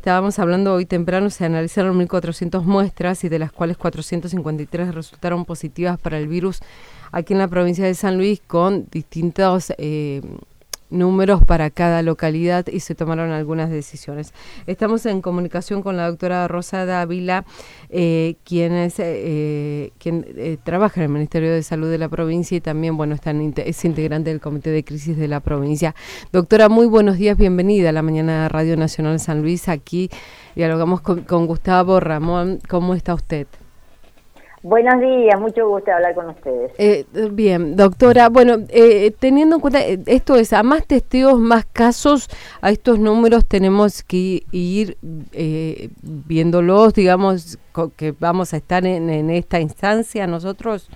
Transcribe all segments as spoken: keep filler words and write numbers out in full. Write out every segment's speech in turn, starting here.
estábamos hablando hoy temprano, se analizaron mil cuatrocientas muestras y de las cuales cuatrocientas cincuenta y tres resultaron positivas para el virus aquí en la provincia de San Luis, con distintos eh, números para cada localidad, y se tomaron algunas decisiones. Estamos en comunicación con la doctora Rosa Dávila, eh, quien, es, eh, quien eh, trabaja en el Ministerio de Salud de la provincia y también, bueno, está en, es integrante del Comité de Crisis de la provincia. Doctora, muy buenos días, bienvenida a la mañana de Radio Nacional San Luis. Aquí dialogamos con, con Gustavo Ramón. ¿Cómo está usted? Buenos días, mucho gusto de hablar con ustedes. Eh, bien, doctora, bueno, eh, teniendo en cuenta, eh, esto es, a más testeos, más casos, a estos números tenemos que ir eh, viéndolos, digamos, que vamos a estar en, en esta instancia nosotros.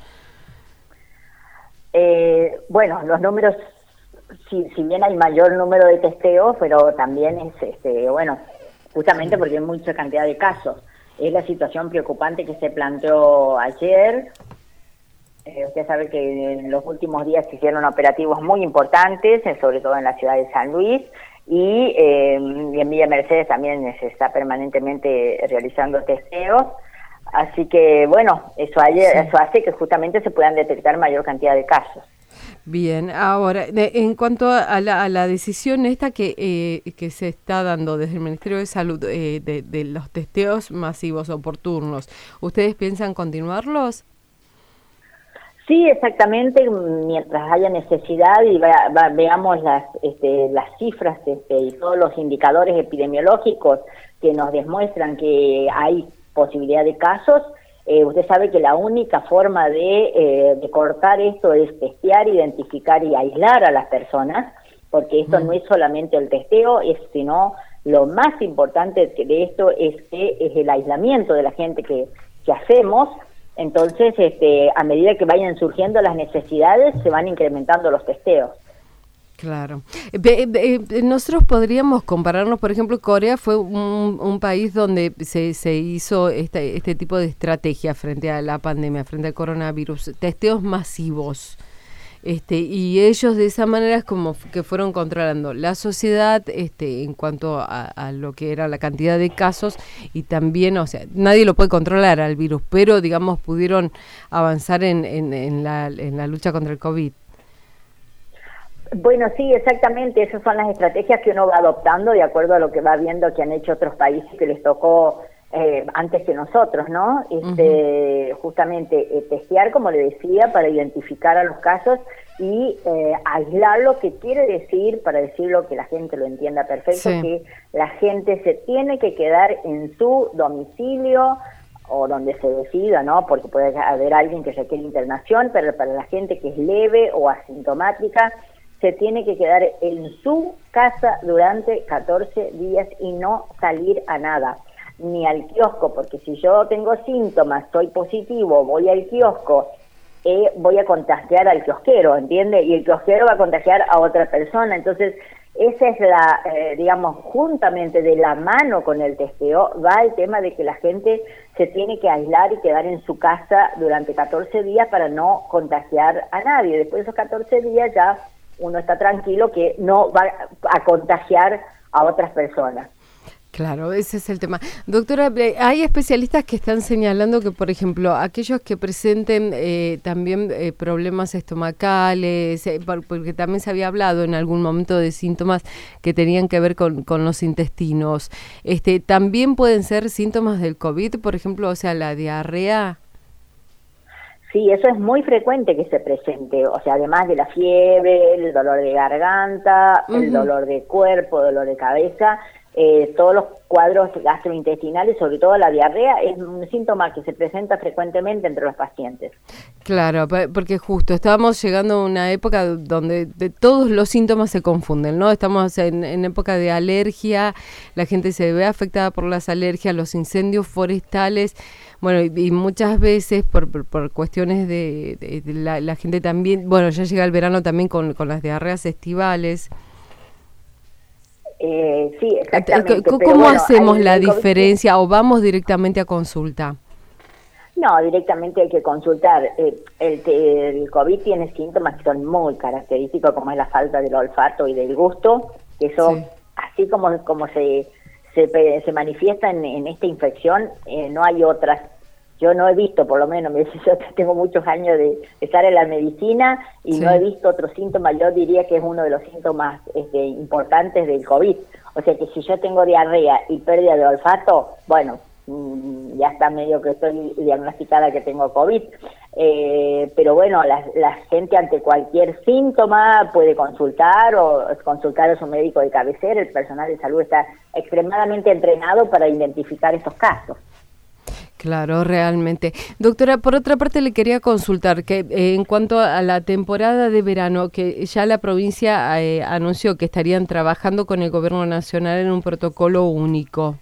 Eh, bueno, los números, si, si bien hay mayor número de testeos, pero también es, este, bueno, justamente porque hay mucha cantidad de casos. Es la situación preocupante que se planteó ayer. Eh, usted sabe que en los últimos días se hicieron operativos muy importantes, eh, sobre todo en la ciudad de San Luis, y, eh, y en Villa Mercedes también se está permanentemente realizando testeos. Así que, bueno, eso, hay, sí. eso hace que justamente se puedan detectar mayor cantidad de casos. Bien, ahora, de, en cuanto a la, a la decisión esta que eh, que se está dando desde el Ministerio de Salud, eh, de, de los testeos masivos oportunos, ¿ustedes piensan continuarlos? Sí, exactamente, mientras haya necesidad y va, va, veamos las, este, las cifras este, y todos los indicadores epidemiológicos que nos demuestran que hay posibilidad de casos. Eh, usted sabe que la única forma de, eh, de cortar esto es testear, identificar y aislar a las personas, porque esto mm. no es solamente el testeo, es sino lo más importante de esto es que es el aislamiento de la gente que, que hacemos. Entonces, este, a medida que vayan surgiendo las necesidades, se van incrementando los testeos. Claro. Eh, eh, nosotros podríamos compararnos, por ejemplo, Corea fue un, un país donde se, se hizo este, este tipo de estrategia frente a la pandemia, frente al coronavirus, testeos masivos. Este, y ellos de esa manera es como que fueron controlando la sociedad este, en cuanto a, a lo que era la cantidad de casos, y también, o sea, nadie lo puede controlar al virus, pero digamos pudieron avanzar en, en, en, la, en la lucha contra el COVID. Bueno, sí, exactamente, esas son las estrategias que uno va adoptando de acuerdo a lo que va viendo que han hecho otros países que les tocó eh, antes que nosotros, ¿no? Este, uh-huh. Justamente eh, testear, como le decía, para identificar a los casos y eh, aislar, lo que quiere decir, para decirlo que la gente lo entienda perfecto, sí. que la gente se tiene que quedar en su domicilio o donde se decida, ¿no? Porque puede haber alguien que requiere internación, pero para la gente que es leve o asintomática, se tiene que quedar en su casa durante catorce días y no salir a nada, ni al kiosco, porque si yo tengo síntomas, soy positivo, voy al kiosco, eh, voy a contagiar al kiosquero, ¿entiende? Y el kiosquero va a contagiar a otra persona. Entonces, esa es la, eh, digamos, juntamente de la mano con el testeo, va el tema de que la gente se tiene que aislar y quedar en su casa durante catorce días para no contagiar a nadie. Después de esos catorce días ya uno está tranquilo que no va a contagiar a otras personas. Claro, ese es el tema. Doctora, hay especialistas que están señalando que, por ejemplo, aquellos que presenten eh, también eh, problemas estomacales, eh, porque también se había hablado en algún momento de síntomas que tenían que ver con, con los intestinos, este, ¿también pueden ser síntomas del COVID, por ejemplo, o sea, la diarrea? Sí, eso es muy frecuente que se presente, o sea, además de la fiebre, el dolor de garganta, uh-huh. el dolor de cuerpo, dolor de cabeza, eh, todos los cuadros gastrointestinales, sobre todo la diarrea, es un síntoma que se presenta frecuentemente entre los pacientes. Claro, porque justo estábamos llegando a una época donde de todos los síntomas se confunden, ¿no? Estamos en, en época de alergia, la gente se ve afectada por las alergias, los incendios forestales. Bueno, y, y muchas veces por, por, por cuestiones de, de, de la, la gente también, bueno, ya llega el verano también con, con las diarreas estivales. Eh, sí, exactamente. ¿Cómo pero bueno, hacemos la el diferencia COVID... o vamos directamente a consulta? No, directamente hay que consultar. Eh, el, el COVID tiene síntomas que son muy característicos, como es la falta del olfato y del gusto, que eso, sí. así como, como se... se, se manifiesta en, en esta infección, eh, no hay otras. Yo no he visto, por lo menos, yo tengo muchos años de estar en la medicina y sí. no he visto otro síntoma. Yo diría que es uno de los síntomas este, importantes del COVID. O sea que si yo tengo diarrea y pérdida de olfato, bueno, mmm, ya está medio que estoy diagnosticada que tengo COVID. Eh, pero bueno, la, la gente ante cualquier síntoma puede consultar o consultar a su médico de cabecera. El personal de salud está extremadamente entrenado para identificar estos casos. Claro, realmente. Doctora, por otra parte le quería consultar que eh, en cuanto a la temporada de verano, que ya la provincia eh, anunció que estarían trabajando con el gobierno nacional en un protocolo único.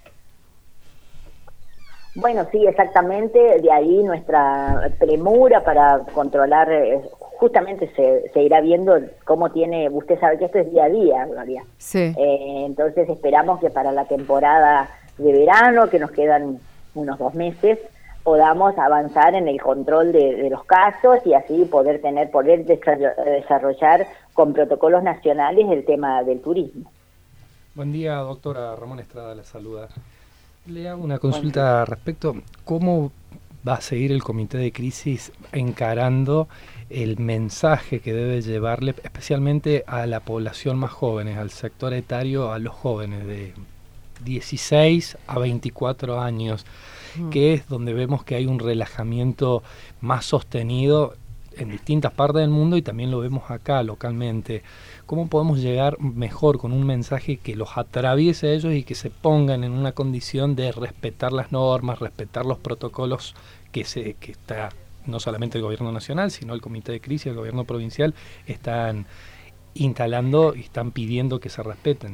Bueno, sí, exactamente, de ahí nuestra premura para controlar, eh, justamente se, se irá viendo cómo tiene, usted sabe que esto es día a día, Gloria. Sí. Eh, entonces esperamos que para la temporada de verano, que nos quedan unos dos meses, podamos avanzar en el control de, de los casos y así poder tener, poder desarrollar con protocolos nacionales el tema del turismo. Buen día, doctora. Ramón Estrada la saluda. Le hago una consulta respecto cómo va a seguir el comité de crisis encarando el mensaje que debe llevarle especialmente a la población más jóvenes, al sector etario, a los jóvenes de dieciséis a veinticuatro años, mm. que es donde vemos que hay un relajamiento más sostenido en distintas partes del mundo y también lo vemos acá localmente. ¿Cómo podemos llegar mejor con un mensaje que los atraviese a ellos y que se pongan en una condición de respetar las normas, respetar los protocolos que se que está no solamente el gobierno nacional, sino el comité de crisis, el gobierno provincial, están instalando y están pidiendo que se respeten?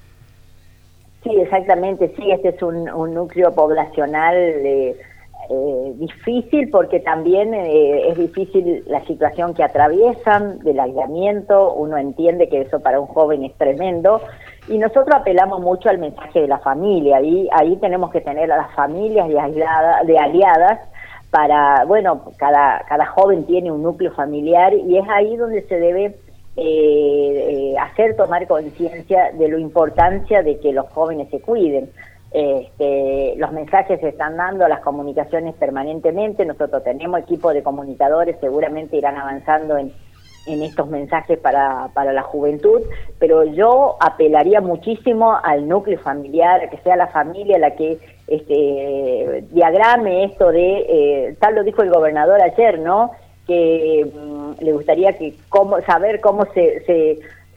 Sí, exactamente, sí, este es un, un núcleo poblacional eh, eh, difícil porque también eh, es difícil la situación que atraviesan del aislamiento. Uno entiende que eso para un joven es tremendo y nosotros apelamos mucho al mensaje de la familia y ahí tenemos que tener a las familias de, aislada, de aliadas para, bueno, cada, cada joven tiene un núcleo familiar y es ahí donde se debe Eh, eh, hacer tomar conciencia de la importancia de que los jóvenes se cuiden. Este, los mensajes se están dando, las comunicaciones permanentemente, nosotros tenemos equipo de comunicadores, seguramente irán avanzando en, en estos mensajes para, para la juventud, pero yo apelaría muchísimo al núcleo familiar, a que sea la familia la que este, diagrame esto de, eh, tal lo dijo el gobernador ayer, ¿no?, que um, le gustaría que cómo saber cómo se, se,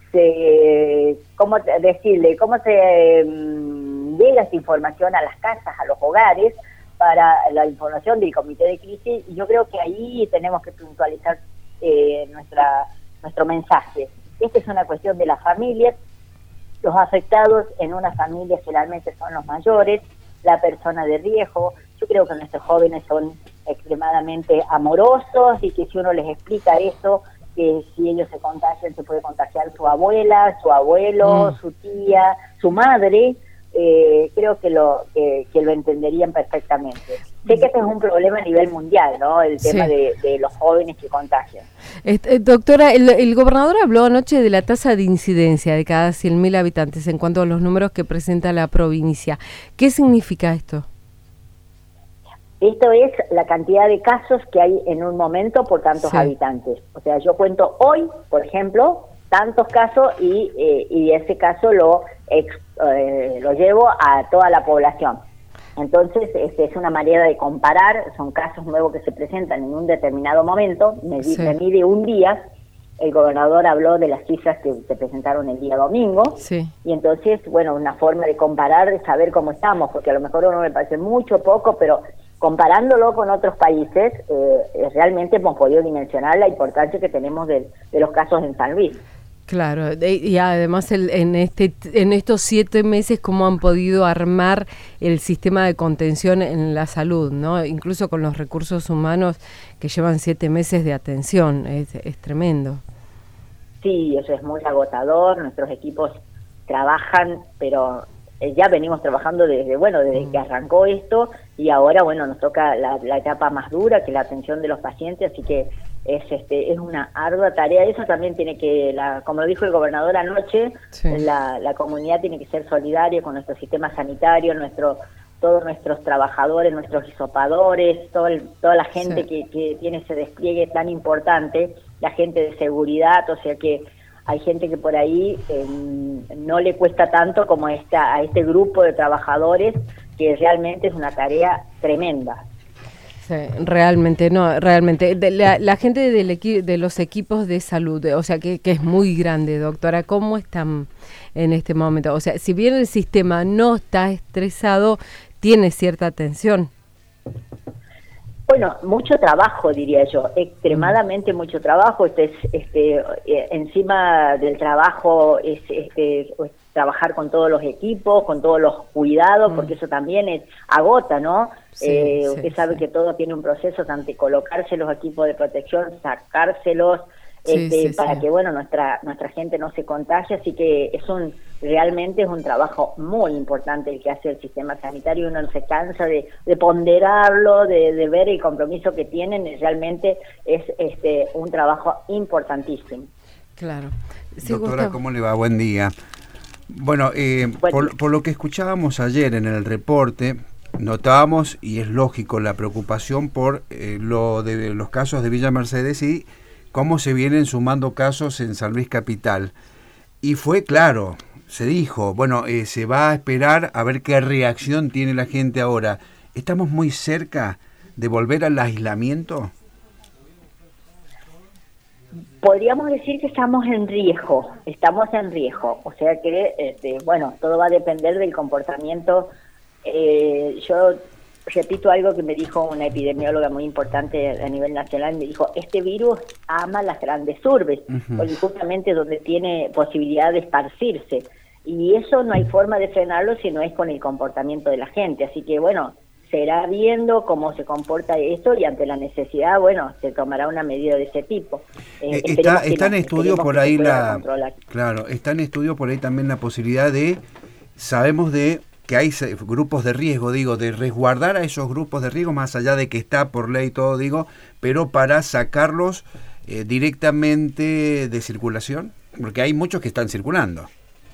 se cómo decirle cómo se um, llega esta información a las casas, a los hogares, para la información del comité de crisis, y yo creo que ahí tenemos que puntualizar eh, nuestra nuestro mensaje. Esta es una cuestión de las familias, los afectados en una familia generalmente son los mayores, la persona de riesgo. Yo creo que nuestros jóvenes son extremadamente amorosos y que si uno les explica eso, que si ellos se contagian, se puede contagiar su abuela, su abuelo, mm. su tía, su madre, eh, creo que lo que, que lo entenderían perfectamente. Sé que este es un problema a nivel mundial, ¿no?, el tema sí. de, de los jóvenes que contagian. Este, doctora, el, el gobernador habló anoche de la tasa de incidencia de cada cien mil habitantes en cuanto a los números que presenta la provincia. ¿Qué significa esto? Esto es la cantidad de casos que hay en un momento por tantos sí. habitantes. O sea, yo cuento hoy, por ejemplo, tantos casos y, eh, y ese caso lo, ex, eh, lo llevo a toda la población. Entonces, este, es una manera de comparar, son casos nuevos que se presentan en un determinado momento, me, sí. me mide un día, el gobernador habló de las cifras que se presentaron el día domingo, sí. y entonces, bueno, una forma de comparar, de saber cómo estamos, porque a lo mejor uno me parece mucho, poco, pero comparándolo con otros países, eh, realmente hemos podido dimensionar la importancia que tenemos de, de los casos en San Luis. Claro, y además el, en este en estos siete meses cómo han podido armar el sistema de contención en la salud, ¿no? Incluso con los recursos humanos que llevan siete meses de atención, es, es tremendo. Sí, eso es muy agotador, nuestros equipos trabajan, pero ya venimos trabajando desde, bueno, desde mm. que arrancó esto, y ahora, bueno, nos toca la, la etapa más dura, que es la atención de los pacientes, así que es este es una ardua tarea. Eso también tiene que, la, como lo dijo el gobernador anoche, sí. la, la comunidad tiene que ser solidaria con nuestro sistema sanitario, nuestro todos nuestros trabajadores, nuestros hisopadores, todo el, toda la gente sí. que, que tiene ese despliegue tan importante, la gente de seguridad, o sea que hay gente que por ahí eh, no le cuesta tanto como esta, a este grupo de trabajadores, que realmente es una tarea tremenda. Sí, realmente, no, realmente. De la, la gente del equi de los equipos de salud, o sea, que, que es muy grande, doctora, ¿cómo están en este momento? O sea, si bien el sistema no está estresado, tiene cierta tensión. Bueno, mucho trabajo, diría yo, extremadamente mm. mucho trabajo. Este, es, este, eh, encima del trabajo es, este, es trabajar con todos los equipos, con todos los cuidados, mm. porque eso también es, agota, ¿no? Sí, eh, sí, usted sabe sí. que todo tiene un proceso, tanto colocarse los equipos de protección, sacárselos, sí, este, sí, para sí. que bueno nuestra nuestra gente no se contagie, así que es un realmente es un trabajo muy importante el que hace el sistema sanitario. Uno no se cansa de, de ponderarlo, de, de ver el compromiso que tienen, realmente es este un trabajo importantísimo. Claro. Sí, doctora, Gustavo. ¿Cómo le va? Buen día. Bueno, eh, por, por lo que escuchábamos ayer en el reporte, notábamos, y es lógico, la preocupación por eh, lo de los casos de Villa Mercedes y cómo se vienen sumando casos en San Luis Capital. Y fue claro, se dijo, bueno, eh, se va a esperar a ver qué reacción tiene la gente ahora. ¿Estamos muy cerca de volver al aislamiento? Podríamos decir que estamos en riesgo, estamos en riesgo. O sea que, este, bueno, todo va a depender del comportamiento. Eh, yo repito algo que me dijo una epidemióloga muy importante a nivel nacional, me dijo, este virus ama las grandes urbes, uh-huh. porque justamente donde tiene posibilidad de esparcirse, y eso no hay forma de frenarlo si no es con el comportamiento de la gente, así que bueno, será viendo cómo se comporta esto y ante la necesidad, bueno, se tomará una medida de ese tipo. Eh, está está en estudio por ahí la... Controlar. Claro, está en estudio por ahí también la posibilidad de, sabemos de que hay grupos de riesgo, digo, de resguardar a esos grupos de riesgo, más allá de que está por ley todo, digo, pero para sacarlos eh, directamente de circulación, porque hay muchos que están circulando.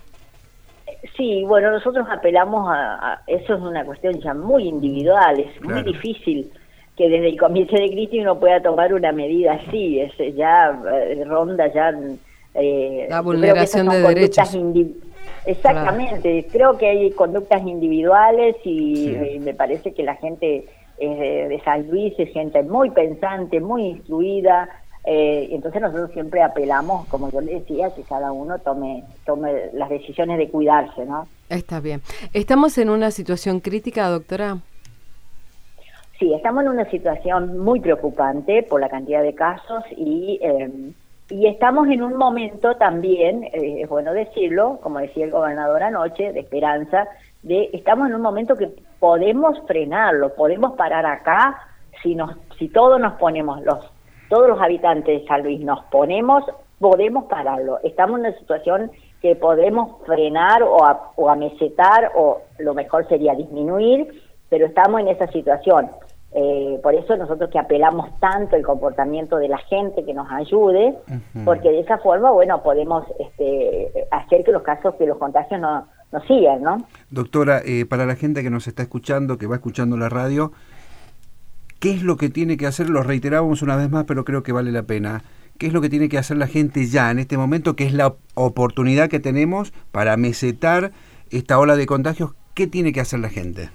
Sí, bueno, nosotros apelamos a, a eso, es una cuestión ya muy individual, es claro. muy difícil que desde el comité de crisis uno pueda tomar una medida así, es ya eh, ronda ya... Eh, la vulneración de derechos. Exactamente, claro. Creo que hay conductas individuales y, sí. y me parece que la gente eh, de San Luis es gente muy pensante, muy instruida, eh, entonces nosotros siempre apelamos, como yo le decía, que cada uno tome tome las decisiones de cuidarse, ¿no? Está bien. ¿Estamos en una situación crítica, doctora? Sí, estamos en una situación muy preocupante por la cantidad de casos y... Eh, Y estamos en un momento también, eh, es bueno decirlo, como decía el gobernador anoche, de esperanza, de estamos en un momento que podemos frenarlo, podemos parar acá, si nos, si todos nos ponemos, los todos los habitantes de San Luis nos ponemos, podemos pararlo. Estamos en una situación que podemos frenar o, a, o amesetar, o lo mejor sería disminuir, pero estamos en esa situación. Eh, por eso nosotros que apelamos tanto el comportamiento de la gente que nos ayude, uh-huh. porque de esa forma, bueno, podemos este, hacer que los casos, que los contagios no, no sigan, ¿no? Doctora, eh, para la gente que nos está escuchando, que va escuchando la radio, ¿qué es lo que tiene que hacer? Lo reiteramos una vez más, pero creo que vale la pena. ¿Qué es lo que tiene que hacer la gente ya en este momento, que es la oportunidad que tenemos para mesetar esta ola de contagios? ¿Qué tiene que hacer la gente?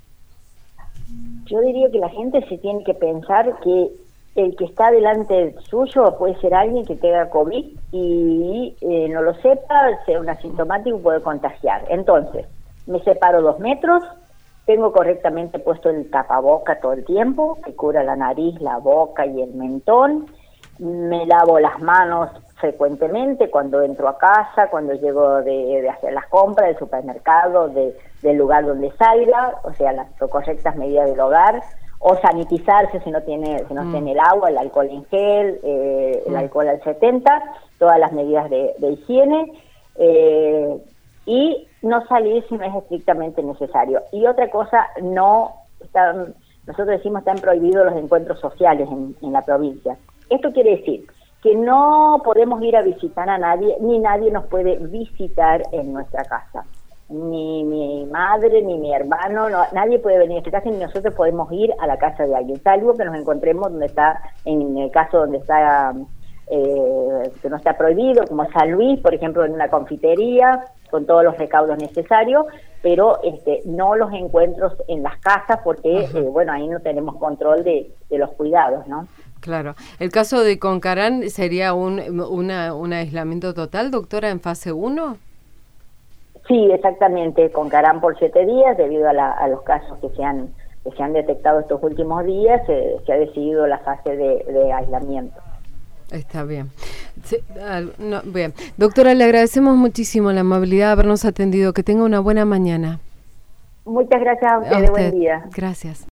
Yo diría que la gente se tiene que pensar que el que está delante suyo puede ser alguien que tenga COVID y eh, no lo sepa, sea un asintomático, puede contagiar. Entonces, me separo dos metros, tengo correctamente puesto el tapaboca todo el tiempo, que cubra la nariz, la boca y el mentón, me lavo las manos frecuentemente cuando entro a casa, cuando llego de, de hacer las compras del supermercado, de, del lugar donde salga, o sea, las correctas medidas del hogar, o sanitizarse si no tiene si no mm. tiene el agua, el alcohol en gel, eh, mm. el alcohol al setenta, todas las medidas de, de higiene, eh, y no salir si no es estrictamente necesario. Y otra cosa, no están, nosotros decimos están prohibidos los encuentros sociales en, en la provincia. Esto quiere decir que no podemos ir a visitar a nadie, ni nadie nos puede visitar en nuestra casa. Ni mi madre, ni mi hermano, no, nadie puede venir a esta casa, ni nosotros podemos ir a la casa de alguien, salvo que nos encontremos donde está, en el caso donde está, eh, que no está prohibido, como San Luis, por ejemplo, en una confitería, con todos los recaudos necesarios, pero este, no los encuentros en las casas, porque, eh, bueno, ahí no tenemos control de, de los cuidados, ¿no? Claro. ¿El caso de Concarán sería un, una, un aislamiento total, doctora, en fase uno? Sí, exactamente, Concarán por siete días, debido a, la, a los casos que se han, que se han detectado estos últimos días, eh, se ha decidido la fase de, de aislamiento. Está bien. Sí, no, bien. Doctora, le agradecemos muchísimo la amabilidad de habernos atendido. Que tenga una buena mañana. Muchas gracias a ustedes. A usted. Buen día. Gracias.